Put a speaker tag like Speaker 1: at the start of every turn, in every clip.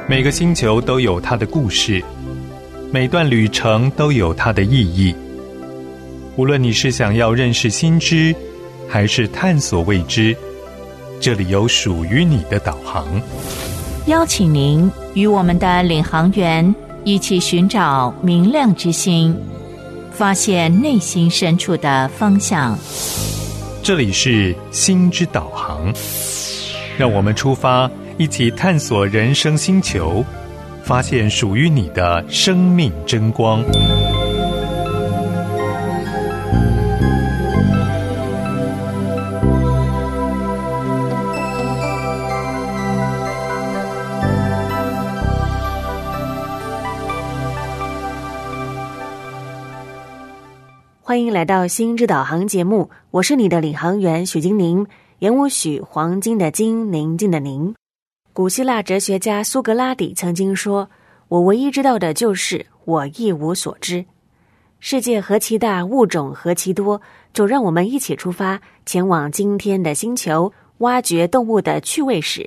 Speaker 1: 每个星球都有它的故事，每段旅程都有它的意义。无论你是想要认识新知，还是探索未知，这里有属于你的导航。
Speaker 2: 邀请您与我们的领航员一起寻找明亮之星，发现内心深处的方向。
Speaker 1: 这里是心之导航，让我们出发，一起探索人生星球，发现属于你的生命真光。
Speaker 3: 欢迎来到心之导航节目，我是你的领航员许金宁，言无许，黄金的金，宁静的宁。古希腊哲学家苏格拉底曾经说，我唯一知道的就是我一无所知。世界何其大，物种何其多，就让我们一起出发，前往今天的星球，挖掘动物的趣味史。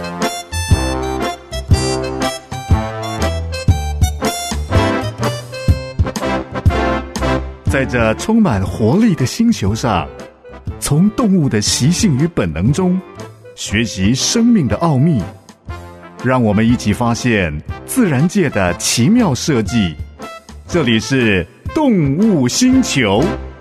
Speaker 4: 在这充满活力的星球上，从动物的习性与本能中学习生命的奥秘，让我们一起发现自然界的奇妙设计。这里是动物星球。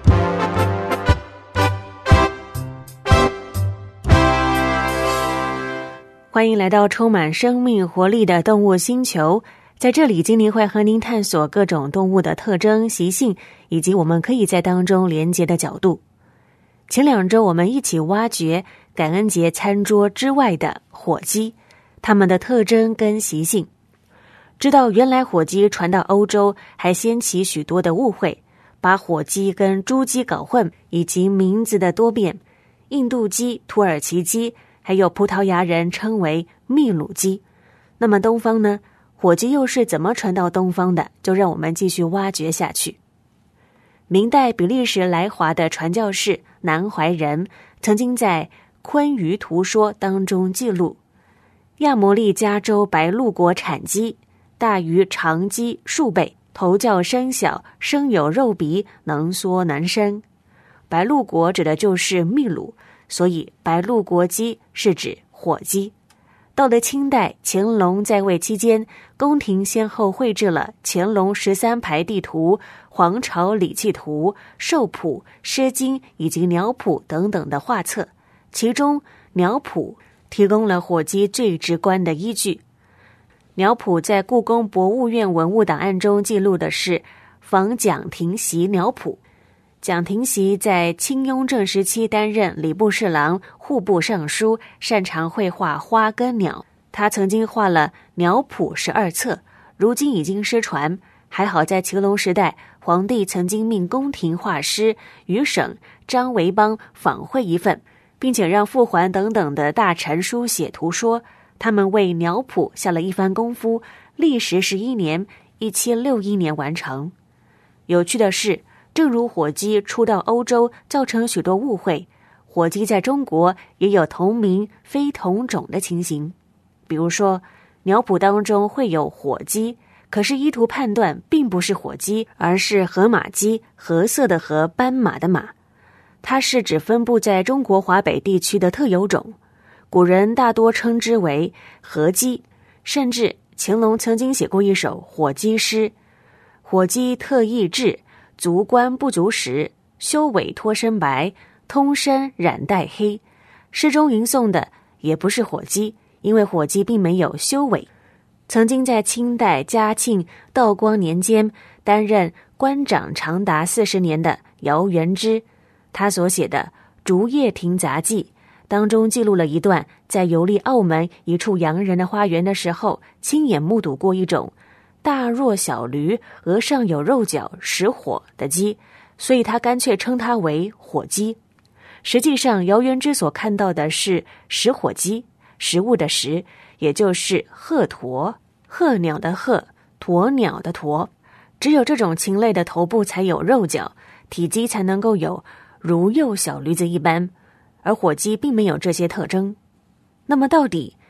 Speaker 3: 欢迎来到充满生命活力的动物星球，在这里金宁会和您探索各种动物的特征、习性，以及我们可以在当中连结的角度。前2周我们一起挖掘感恩节餐桌之外的火鸡，它们的特征跟习性。知道原来火鸡传到欧洲还掀起许多的误会，把火鸡跟猪鸡搞混，以及名字的多变，印度鸡、土耳其鸡，还有葡萄牙人称为秘鲁鸡。那么东方呢？火鸡又是怎么传到东方的？就让我们继续挖掘下去。明代比利时来华的传教士南怀仁曾经在《昆鱼图说》当中记录，亚摩利加州白鹭国产鸡大于长鸡数倍，头较身小，生有肉鼻，能缩能伸。白鹭国指的就是秘鲁，所以白鹭国鸡是指火鸡。到了清代，乾隆在位期间，宫廷先后绘制了乾隆13排地图、皇朝礼器图、兽谱、诗经以及鸟谱等等的画册，其中鸟谱提供了火鸡最直观的依据。鸟谱在故宫博物院文物档案中记录的是仿蒋廷锡鸟谱。蒋廷锡在清雍正时期担任礼部侍郎、户部尚书，擅长绘画花跟鸟。他曾经画了鸟谱12册，如今已经失传。还好在乾隆时代，皇帝曾经命宫廷画师于省、张维邦仿绘一份，并且让傅桓等等的大臣书写图说，他们为鸟谱下了一番功夫，历时11年，1761年完成。有趣的是，正如火鸡出到欧洲造成许多误会，火鸡在中国也有同名非同种的情形。比如说，鸟谱当中会有火鸡，可是依图判断并不是火鸡，而是河马鸡，褐色的褐，斑马的马。它是指分布在中国华北地区的特有种，古人大多称之为河鸡，甚至乾隆曾经写过一首火鸡诗：火鸡特异质，足冠不足实，修尾脱身白，通身染带黑。诗中吟诵的也不是火鸡，因为火鸡并没有修尾。曾经在清代嘉庆、道光年间担任官长长达40年的姚元之，他所写的《竹叶亭杂记》当中记录了一段在游历澳门一处洋人的花园的时候，亲眼目睹过一种大若小驴，额上有肉角，食火的鸡，所以他干脆称它为火鸡。实际上姚元之所看到的是食火鸡，食物的食，也就是鹤鸵，鹤鸟的鹤，鸵鸟的鸵。只有这种禽类的头部才有肉角，体积才能够有如幼小驴子一般，而火鸡并没有这些特征。那么到底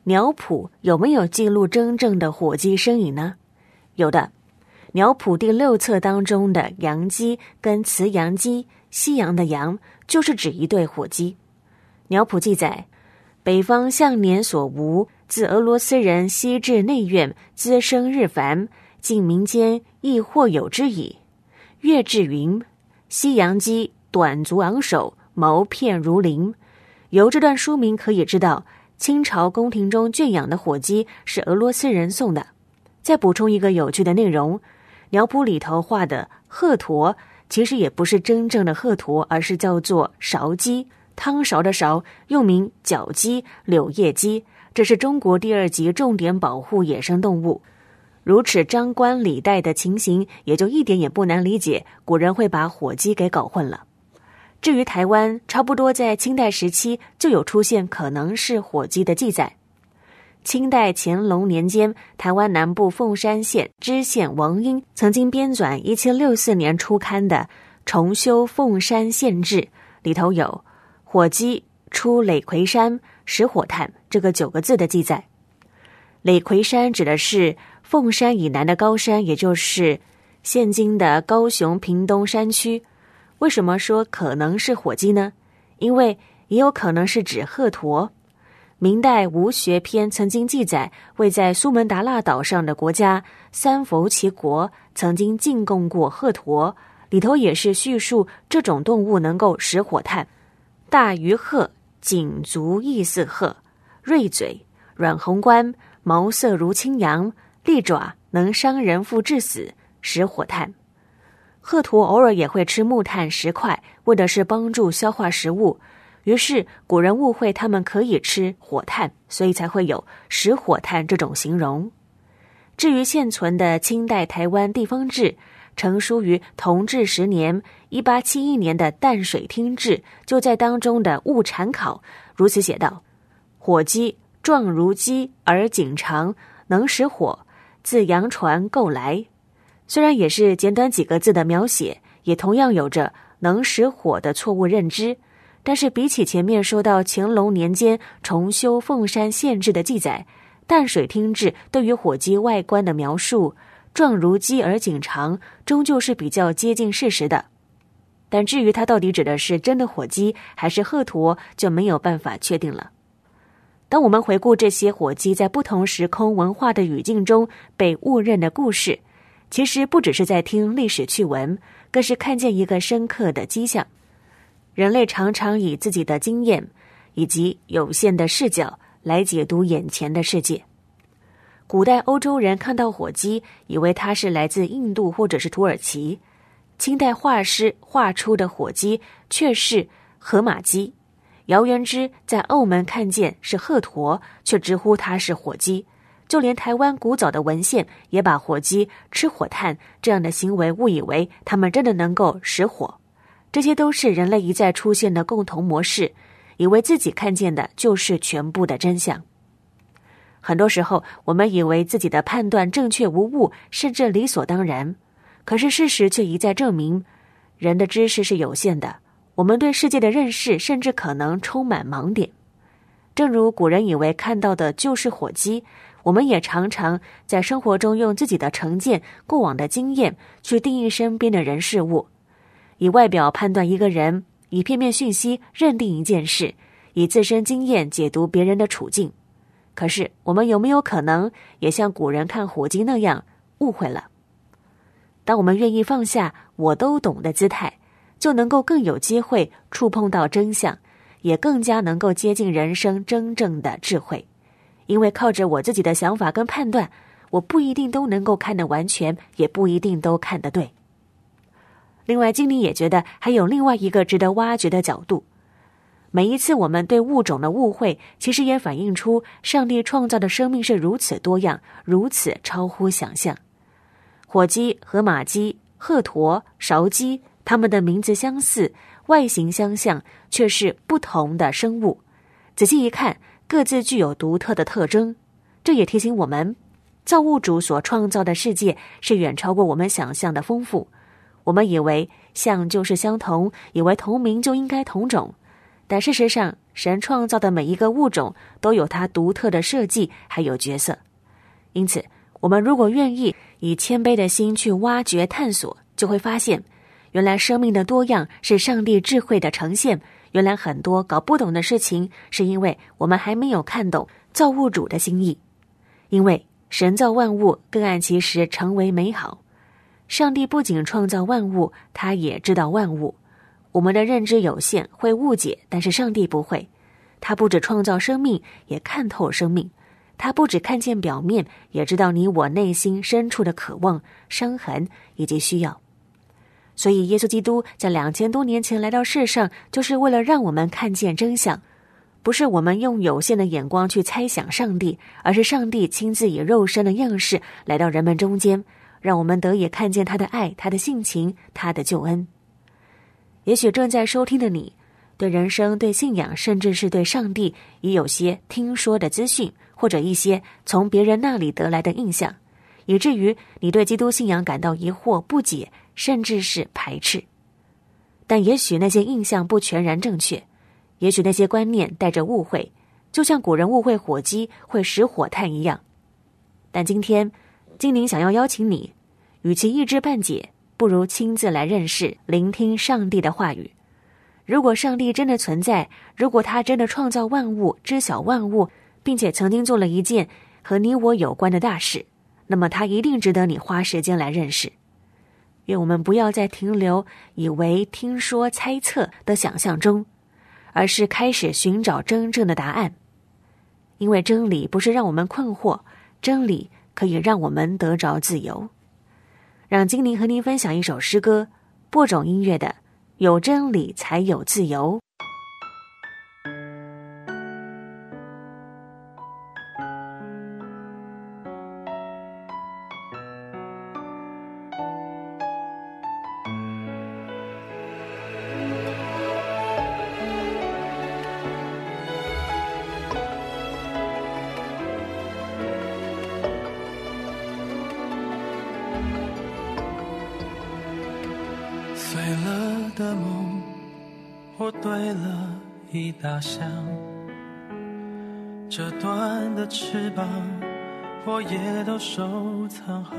Speaker 3: 鸟谱有没有记录真正的火鸡身影呢？有的。鸟谱第6册当中的阳鸡跟雌阳鸡，西洋的阳就是指一对火鸡。鸟谱记载，北方向年所无，自俄罗斯人西至内院，滋生日繁，近民间亦或有之矣。月至云，西洋鸡短足昂首，毛片如绫。由这段书名可以知道，清朝宫廷中圈养的火鸡是俄罗斯人送的。再补充一个有趣的内容，鸟谱里头画的鹤鸵其实也不是真正的鹤鸵，而是叫做勺鸡，汤勺的勺，又名角鸡、柳叶鸡。这是中国第2级重点保护野生动物。如此张冠李戴的情形，也就一点也不难理解古人会把火鸡给搞混了。至于台湾，差不多在清代时期就有出现可能是火鸡的记载。清代乾隆年间，台湾南部凤山县知县王英曾经编纂1764年出刊的《重修凤山县志》，里头有火鸡出垒魁山使火炭这个9个字的记载。垒魁山指的是凤山以南的高山，也就是现今的高雄屏东山区。为什么说可能是火鸡呢？因为也有可能是指鹤鸵。明代吴学篇曾经记载，位在苏门答腊岛上的国家三佛齐国曾经进贡过鹤鸵，里头也是叙述这种动物能够使火炭。大鱼鹤，颈足异似鹤，锐嘴，软红冠，毛色如青羊，利爪，能伤人腹致死，使火炭。鹤鸵偶尔也会吃木炭石块，为的是帮助消化食物。于是古人误会他们可以吃火炭，所以才会有使火炭这种形容。至于现存的清代台湾地方志，成书于同治10年1871年的淡水厅志，就在当中的误产考如此写道：火鸡状如鸡，而颈长，能使火，自洋船购来。虽然也是简短几个字的描写，也同样有着能使火的错误认知，但是比起前面说到乾隆年间重修凤山县志的记载，淡水厅志对于火鸡外观的描述，状如鸡而颈长，终究是比较接近事实的。但至于它到底指的是真的火鸡还是鹤鸵，就没有办法确定了。当我们回顾这些火鸡在不同时空文化的语境中被误认的故事，其实不只是在听历史趣闻，更是看见一个深刻的迹象。人类常常以自己的经验以及有限的视角来解读眼前的世界。古代欧洲人看到火鸡，以为它是来自印度或者是土耳其。清代画师画出的火鸡却是河马鸡。姚元之在澳门看见是鹤鸵，却直呼它是火鸡。就连台湾古早的文献也把火鸡吃火炭这样的行为误以为它们真的能够使火。这些都是人类一再出现的共同模式，以为自己看见的就是全部的真相。很多时候，我们以为自己的判断正确无误，甚至理所当然。可是事实却一再证明，人的知识是有限的，我们对世界的认识甚至可能充满盲点。正如古人以为看到的就是火鸡，我们也常常在生活中用自己的成见、过往的经验去定义身边的人事物。以外表判断一个人，以片面讯息认定一件事，以自身经验解读别人的处境。可是我们有没有可能也像古人看火鸡那样误会了？当我们愿意放下我都懂的姿态，就能够更有机会触碰到真相，也更加能够接近人生真正的智慧。因为靠着我自己的想法跟判断，我不一定都能够看得完全，也不一定都看得对。另外，精灵也觉得还有另外一个值得挖掘的角度。每一次我们对物种的误会，其实也反映出上帝创造的生命是如此多样，如此超乎想象。火鸡、河马鸡、鹤鸵、勺鸡，它们的名字相似，外形相像，却是不同的生物。仔细一看，各自具有独特的特征。这也提醒我们，造物主所创造的世界是远超过我们想象的丰富。我们以为像就是相同，以为同名就应该同种， 但事实上，神创造的每一个物种都有它独特的设计还有角色。因此，我们如果愿意以谦卑的心去挖掘探索，就会发现原来生命的多样是上帝智慧的呈现，原来很多搞不懂的事情是因为我们还没有看懂造物主的心意。因为神造万物各按其时成为美好，上帝不仅创造万物，他也知道万物。我们的认知有限，会误解，但是上帝不会。他不只创造生命，也看透生命。他不只看见表面，也知道你我内心深处的渴望、伤痕以及需要。所以耶稣基督在2000多年前来到世上，就是为了让我们看见真相。不是我们用有限的眼光去猜想上帝，而是上帝亲自以肉身的样式来到人们中间，让我们得以看见他的爱、他的性情、他的救恩。也许正在收听的你，对人生、对信仰，甚至是对上帝，也有些听说的资讯，或者一些从别人那里得来的印象，以至于你对基督信仰感到疑惑、不解，甚至是排斥。但也许那些印象不全然正确，也许那些观念带着误会，就像古人误会火鸡会使火炭一样。但今天精灵想要邀请你，与其一知半解，不如亲自来认识、聆听上帝的话语。如果上帝真的存在，如果他真的创造万物、知晓万物，并且曾经做了一件和你我有关的大事，那么他一定值得你花时间来认识。愿我们不要再停留以为听说、猜测的想象中，而是开始寻找真正的答案。因为真理不是让我们困惑，真理可以让我们得着自由。让精灵和您分享一首诗歌，播种音乐的《有真理才有自由》。
Speaker 5: 碎了的梦，我堆了一大箱，折断的翅膀，我也都收藏好。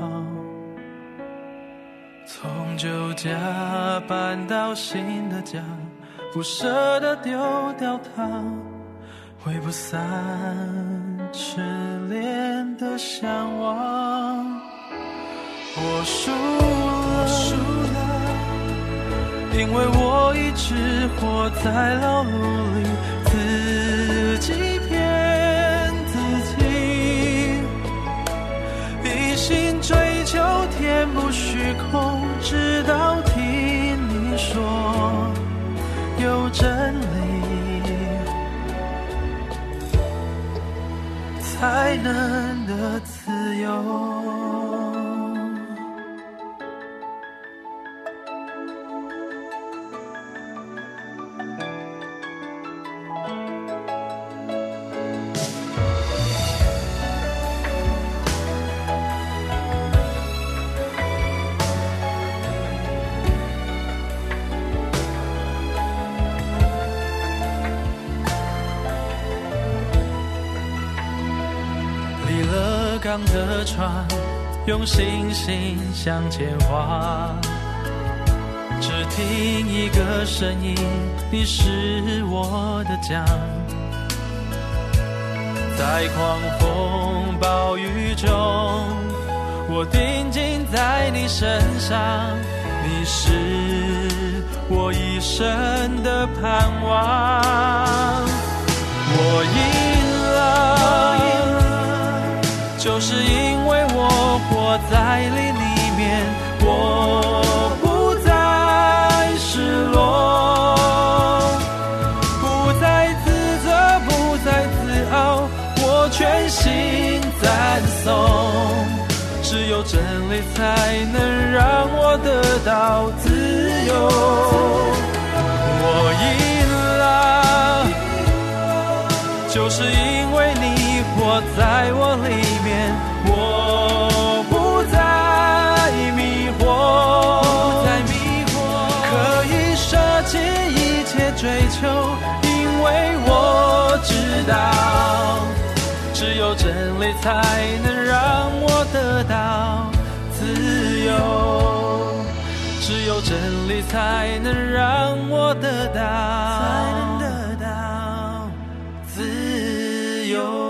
Speaker 5: 从旧家搬到新的家，不舍得丢掉它，挥不散痴恋的向往。我输了，因为我一直活在牢笼里，自己骗自己，一心追求填补虚空，直到听你说有真理才能得自由。港的船用星星向前划，只听一个声音，你是我的家。在狂风暴雨中，我定睛在你身上，你是我一生的盼望。我赢了，就是因为我活在里面，我不再失落，不再自责，不再自傲，我全心赞颂。只有真理才能让我得到自由。我赢了，就是因为你活在我里面，我不再迷惑，可以舍弃一切追求，因到，只有真理才能让我得到自由，只有真理才能让我得到自由。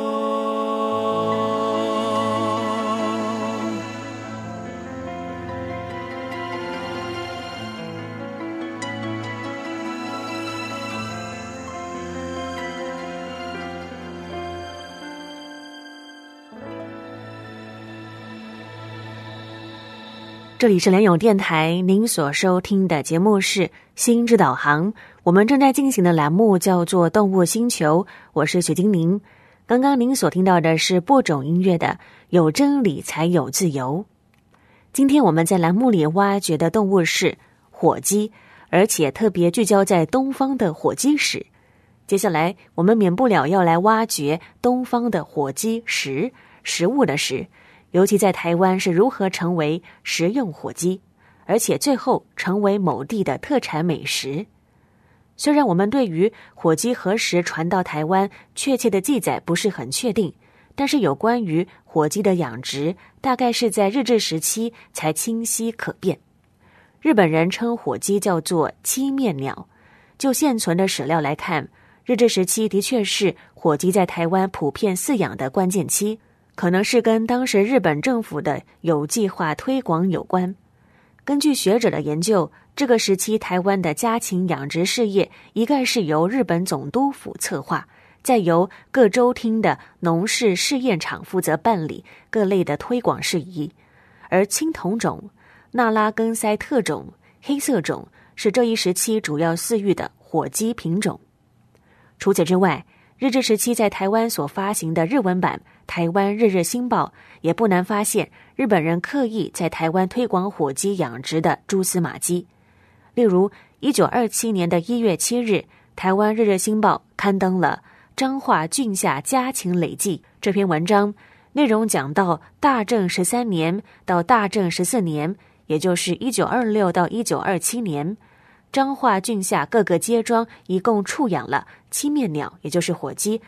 Speaker 3: 这里是联咏电台，您所收听的节目是心之导航，我们正在进行的栏目叫做动物星球，我是雪精灵。刚刚您所听到的是播种音乐的有真理才有自由。今天我们在栏目里挖掘的动物是火鸡，而且特别聚焦在东方的火鸡史。接下来我们免不了要来挖掘东方的火鸡食，食物的食，尤其在台湾是如何成为食用火鸡，而且最后成为某地的特产美食。虽然我们对于火鸡何时传到台湾确切的记载不是很确定，但是有关于火鸡的养殖大概是在日治时期才清晰可辨。日本人称火鸡叫做七面鸟，就现存的史料来看，日治时期的确是火鸡在台湾普遍饲养的关键期，可能是跟当时日本政府的有计划推广有关。根据学者的研究，这个时期台湾的家禽养殖事业一概是由日本总督府策划，再由各州厅的农事试验场负责办理各类的推广事宜。而青铜种、纳拉根塞特种、黑色种是这一时期主要饲育的火鸡品种。除此之外，日治时期在台湾所发行的日文版《台湾日日新报》也不难发现日本人刻意在台湾推广火鸡养殖的蛛丝马迹。例如1927年的1月7日，《台湾日日新报》刊登了彰化郡下家禽累计这篇文章，内容讲到大正13年到大正14年，也就是1926到1927年，彰化郡下各个街庄一共畜养了七面鸟，也就是火鸡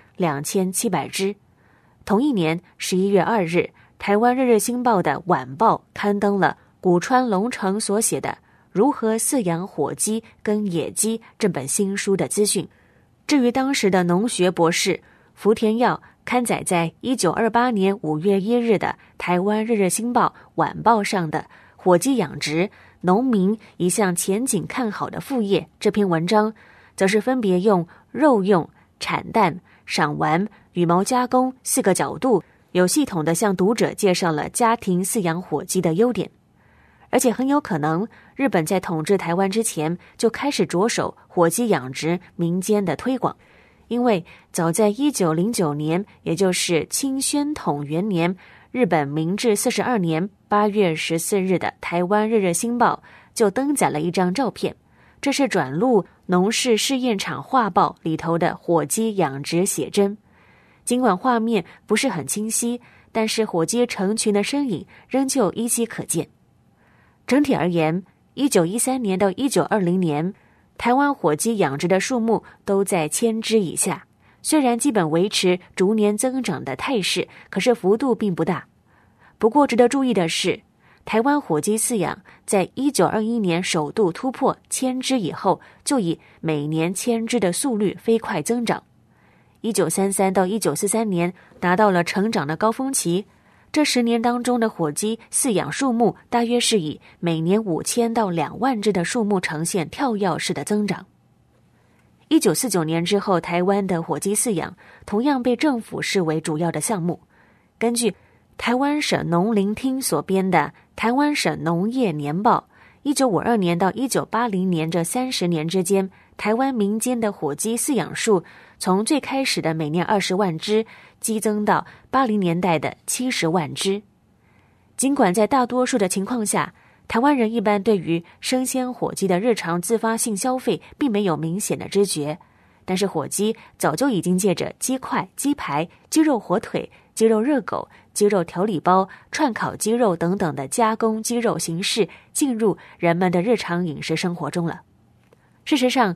Speaker 3: 2700只。同一年11月2日，台湾日日新报的晚报刊登了古川龙城所写的如何饲养火鸡跟野鸡这本新书的资讯。至于当时的农学博士福田耀刊载在1928年5月1日的台湾日日新报晚报上的火鸡养殖农民一项前景看好的副业这篇文章，则是分别用肉用、产蛋、赏玩、羽毛加工4个角度，有系统地向读者介绍了家庭饲养火鸡的优点。而且很有可能日本在统治台湾之前就开始着手火鸡养殖民间的推广，因为早在1909年，也就是清宣统元年，日本明治42年8月14日的台湾日日新报就登载了一张照片，这是转录农事试验场画报里头的火鸡养殖写真。尽管画面不是很清晰，但是火鸡成群的身影仍旧依稀可见。整体而言，1913年到1920年，台湾火鸡养殖的数目都在1000只以下，虽然基本维持逐年增长的态势，可是幅度并不大。不过值得注意的是，台湾火鸡饲养在1921年首度突破1000只以后，就以每年1000只的速率飞快增长。1933到1943年达到了成长的高峰期，这10年当中的火鸡饲养数目大约是以每年5000到2万只的数目呈现跳跃式的增长。1949年之后，台湾的火鸡饲养同样被政府视为主要的项目。根据台湾省农林厅所编的《台湾省农业年报》，1952年到1980年这30年之间，台湾民间的火鸡饲养数从最开始的每年20万只激增到80年代的70万只。尽管在大多数的情况下，台湾人一般对于生鲜火鸡的日常自发性消费并没有明显的知觉，但是火鸡早就已经借着鸡块、鸡排、鸡肉火腿、鸡肉热狗、鸡肉调理包、串烤鸡肉等等的加工鸡肉形式进入人们的日常饮食生活中了。事实上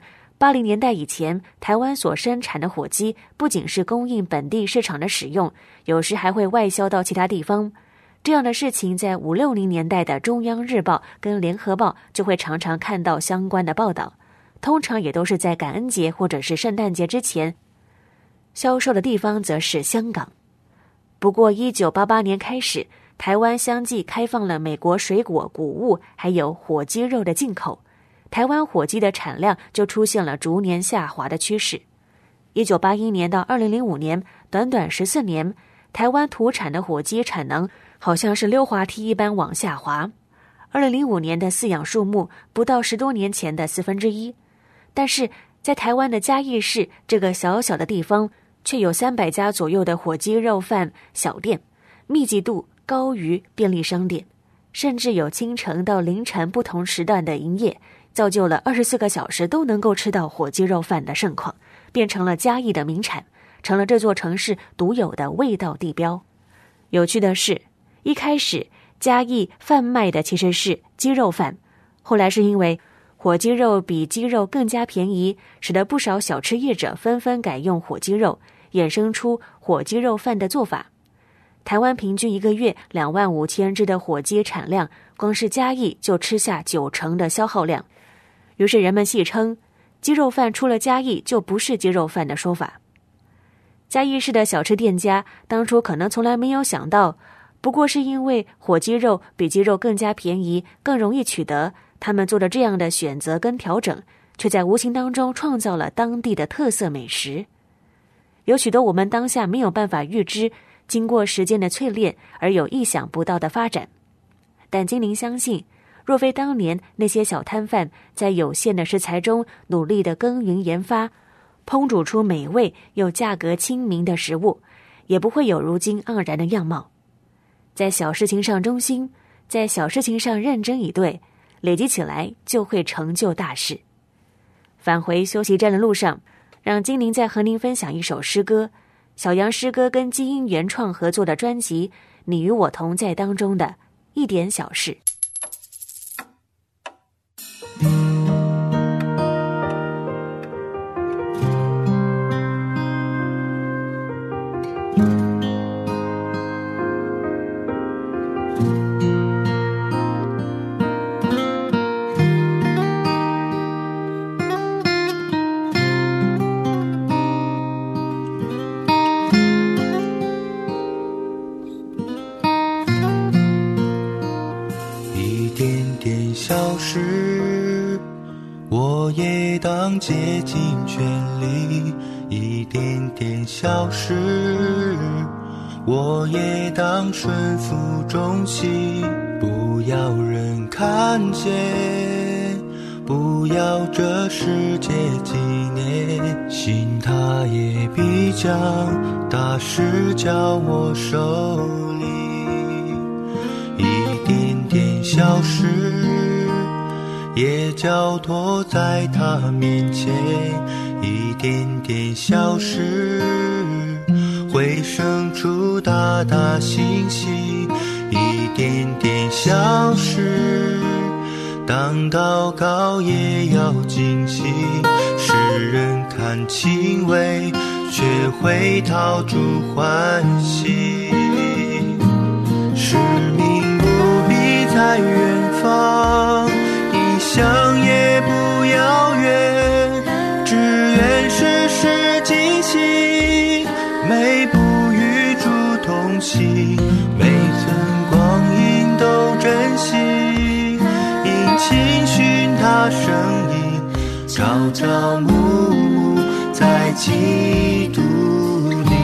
Speaker 3: 80年代以前，台湾所生产的火鸡不仅是供应本地市场的使用，有时还会外销到其他地方。这样的事情在50、60年代的中央日报跟联合报就会常常看到相关的报道，通常也都是在感恩节或者是圣诞节之前。销售的地方则是香港。不过1988年开始，台湾相继开放了美国水果、谷物还有火鸡肉的进口，台湾火鸡的产量就出现了逐年下滑的趋势。1981年到2005年，短短14年，台湾土产的火鸡产能好像是溜滑梯一般往下滑。2005年的饲养数目不到10多年前的1/4，但是在台湾的嘉义市这个小小的地方，却有300家左右的火鸡肉贩小店，密集度高于便利商店，甚至有清晨到凌晨不同时段的营业，造就了24个小时都能够吃到火鸡肉饭的盛况，变成了嘉义的名产，成了这座城市独有的味道地标。有趣的是，一开始嘉义贩卖的其实是鸡肉饭，后来是因为火鸡肉比鸡肉更加便宜，使得不少小吃业者纷纷改用火鸡肉，衍生出火鸡肉饭的做法。台湾平均一个月25000只的火鸡产量，光是嘉义就吃下90%的消耗量。于是人们戏称鸡肉饭出了嘉义就不是鸡肉饭的说法。嘉义市的小吃店家当初可能从来没有想到，不过是因为火鸡肉比鸡肉更加便宜，更容易取得，他们做了这样的选择跟调整，却在无形当中创造了当地的特色美食。有许多我们当下没有办法预知，经过时间的淬炼而有意想不到的发展。但精灵相信，若非当年那些小摊贩在有限的食材中努力的耕耘研发，烹煮出美味又价格亲民的食物，也不会有如今盎然的样貌。在小事情上忠心，在小事情上认真以对，累积起来就会成就大事。返回休息站的路上，让精灵再和您分享一首诗歌，小杨诗歌跟基因原创合作的专辑《你与我同在》当中的一点小事。
Speaker 6: 我也当竭尽全力，一点点小事，我也当顺服忠心，不要人看见，不要这世界纪念，心它也必将大事交我手里，一点点小事也交托在他面前，一点点小事会生出大大信息，一点点小事当祷告也要精细，世人看轻微，却会讨主欢喜，使命不必在远方，想也不遥远，只愿世事尽兴，每步与主同行，每寸光阴都珍惜，因倾寻他声音，朝朝暮暮在基督里。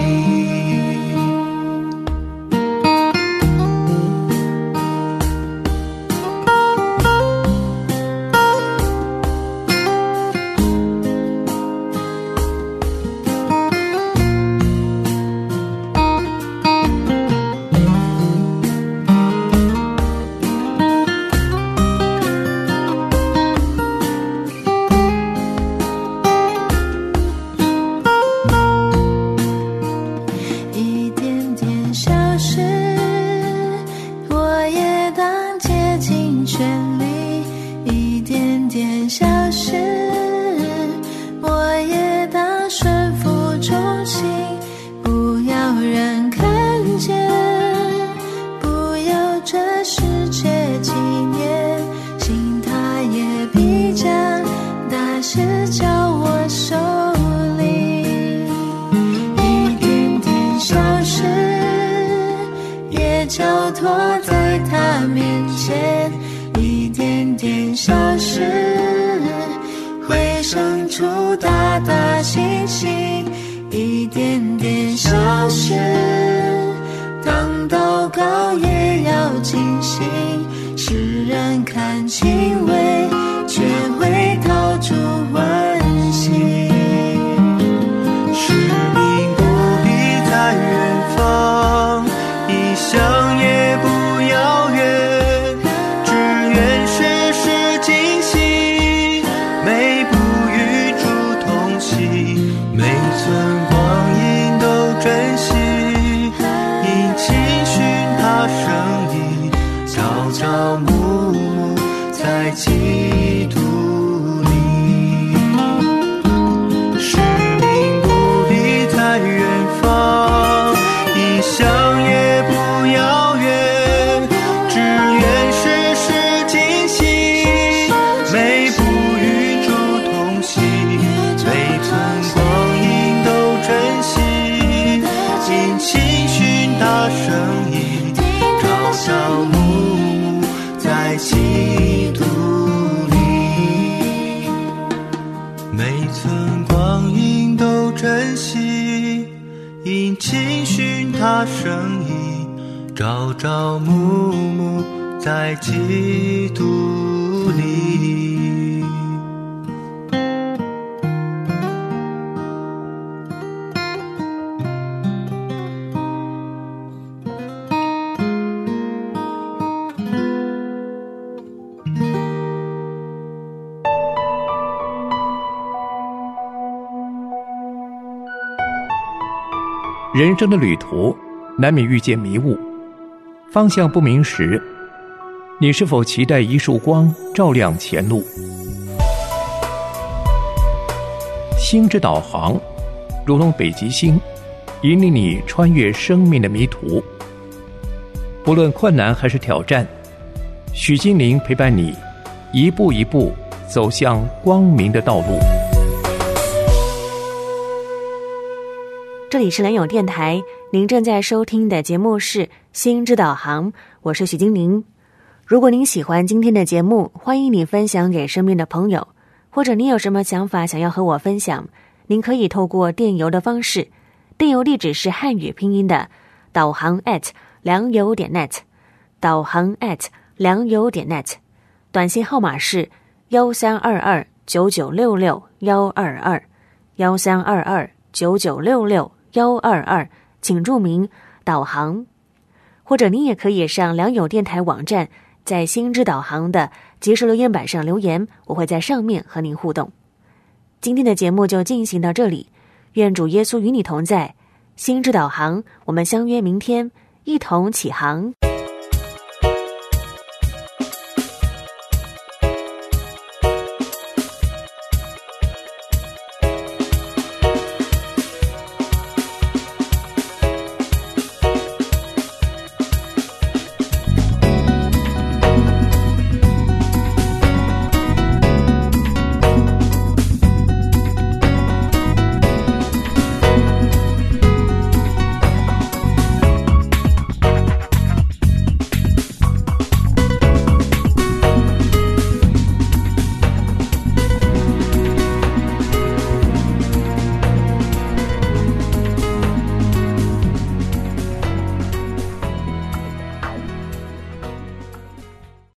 Speaker 7: 消失，会生出大大星星，一点点消失。当祷告也要尽心，世人看轻微，却会逃出温馨。
Speaker 6: 使命不必在远方，异乡也不遥远，只愿世事尽兴，每步与主同行，每寸光阴都珍惜，因期寻他声音，朝朝暮暮在基督里。使命不必在远方，异乡也不遥远，只愿世事尽兴，每步与主同行，每寸光阴都珍惜，因期寻他声音，朝朝暮暮在基督里。每寸光阴都珍惜，因期寻他声音，朝朝暮暮在基督里。
Speaker 8: 人生的旅途难免遇见迷雾，方向不明时，你是否期待一束光照亮前路？星之导航如同北极星，引领你穿越生命的迷途。不论困难还是挑战，许金玲陪伴你一步一步走向光明的道路。
Speaker 3: 这里是良友电台，您正在收听的节目是星之导航，我是许金玲。如果您喜欢今天的节目，欢迎你分享给身边的朋友，或者你有什么想法想要和我分享，您可以透过电邮的方式，电邮地址是汉语拼音的导航@良友.net， 导航@良友.net， 短信号码是132299661122 132299661122，请注明导航。或者您也可以上良友电台网站，在星之导航的即时留言板上留言，我会在上面和您互动。今天的节目就进行到这里，愿主耶稣与你同在。星之导航，我们相约明天，一同起航。